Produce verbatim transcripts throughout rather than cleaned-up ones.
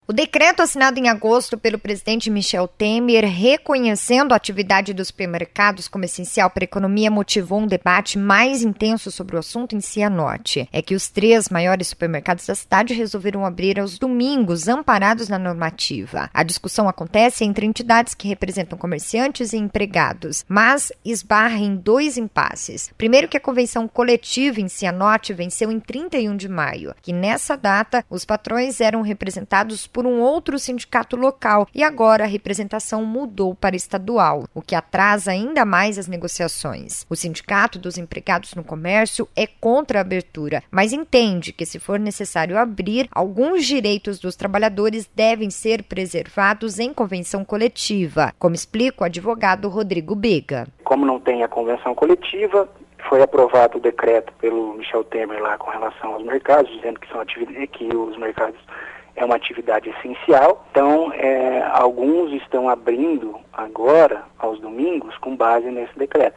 O decreto assinado em agosto pelo presidente Michel Temer, reconhecendo a atividade dos supermercados como essencial para a economia, motivou um debate mais intenso sobre o assunto em Cianorte. É que os três maiores supermercados da cidade resolveram abrir aos domingos, amparados na normativa. A discussão acontece entre entidades que representam comerciantes e empregados, mas esbarra em dois impasses. Primeiro, que a convenção coletiva em Cianorte venceu em trinta e um de maio, que nessa data os patrões eram representados por um outro sindicato local e agora a representação mudou para estadual, o que atrasa ainda mais as negociações. O Sindicato dos Empregados no Comércio é contra a abertura, mas entende que se for necessário abrir, alguns direitos dos trabalhadores devem ser preservados em convenção coletiva, como explica o advogado Rodrigo Bega. Como não tem a convenção coletiva, foi aprovado o decreto pelo Michel Temer lá com relação aos mercados, dizendo que, são atividades, que os mercados é uma atividade essencial. Então, é, alguns estão abrindo agora, aos domingos, com base nesse decreto.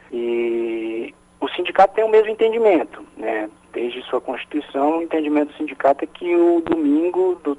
E o sindicato tem o mesmo entendimento, né? Desde sua constituição, o entendimento do sindicato é que o domingo do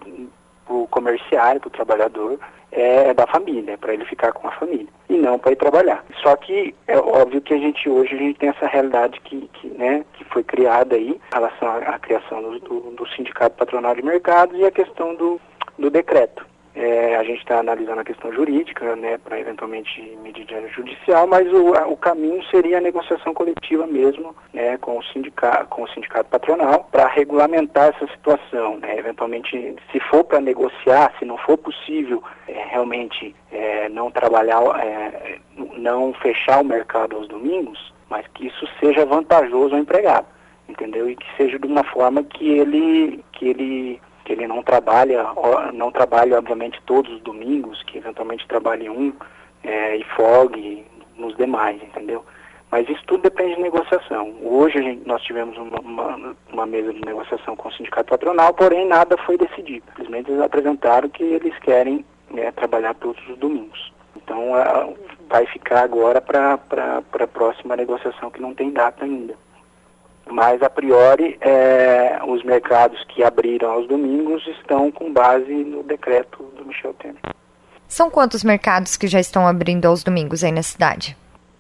o comerciário, do trabalhador, é da família, para ele ficar com a família, e não para ir trabalhar. Só que é óbvio que a gente hoje a gente tem essa realidade que, que, né, que foi criada aí, em relação à, à criação do, do, do Sindicato Patronal de Mercados e a questão do, do decreto. É, a gente está analisando a questão jurídica, né, para eventualmente medida judicial, mas o, a, o caminho seria a negociação coletiva mesmo, né, com o sindicato, com o sindicato patronal, para regulamentar essa situação, né, eventualmente, se for para negociar, se não for possível é, realmente é, não trabalhar, é, não fechar o mercado aos domingos, mas que isso seja vantajoso ao empregado, entendeu? E que seja de uma forma que ele, que ele que ele não trabalha, não trabalha obviamente todos os domingos, que eventualmente trabalhe um é, e folgue nos demais, entendeu? Mas isso tudo depende de negociação. Hoje a gente, nós tivemos uma, uma, uma mesa de negociação com o sindicato patronal, porém nada foi decidido. Simplesmente eles apresentaram que eles querem é, trabalhar todos os domingos. Então a, vai ficar agora para a próxima negociação, que não tem data ainda. Mas, a priori, é, os mercados que abriram aos domingos estão com base no decreto do Michel Temer. São quantos mercados que já estão abrindo aos domingos aí na cidade?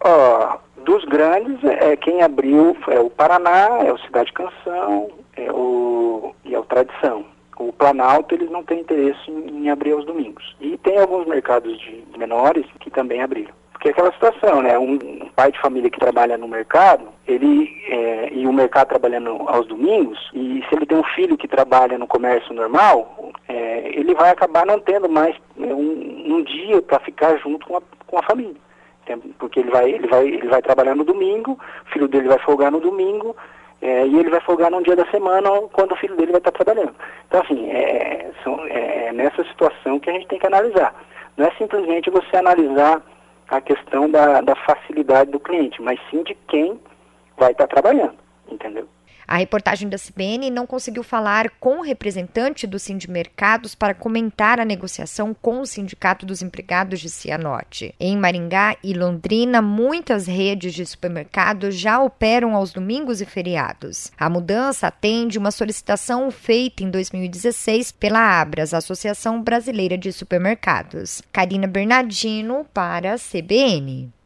Ó, dos grandes, é, quem abriu é o Paraná, é o Cidade Canção é o, e é o Tradição. O Planalto, eles não têm interesse em, em abrir aos domingos. E tem alguns mercados de menores que também abriram. Porque é aquela situação, né? Um, um pai de família que trabalha no mercado, ele é, e o mercado trabalhando aos domingos, e se ele tem um filho que trabalha no comércio normal, é, ele vai acabar não tendo mais é, um, um dia para ficar junto com a, com a família. Porque ele vai, ele, vai, ele vai trabalhar no domingo, o filho dele vai folgar no domingo, é, e ele vai folgar num dia da semana quando o filho dele vai estar trabalhando. Então, assim, é, são, é nessa situação que a gente tem que analisar. Não é simplesmente você analisar a questão da, da facilidade do cliente, mas sim de quem vai estar trabalhando, entendeu? A reportagem da C B N não conseguiu falar com o representante do Sindimercados para comentar a negociação com o Sindicato dos Empregados de Cianorte. Em Maringá e Londrina, muitas redes de supermercados já operam aos domingos e feriados. A mudança atende uma solicitação feita em dois mil e dezesseis pela Abras, Associação Brasileira de Supermercados. Karina Bernardino para a C B N.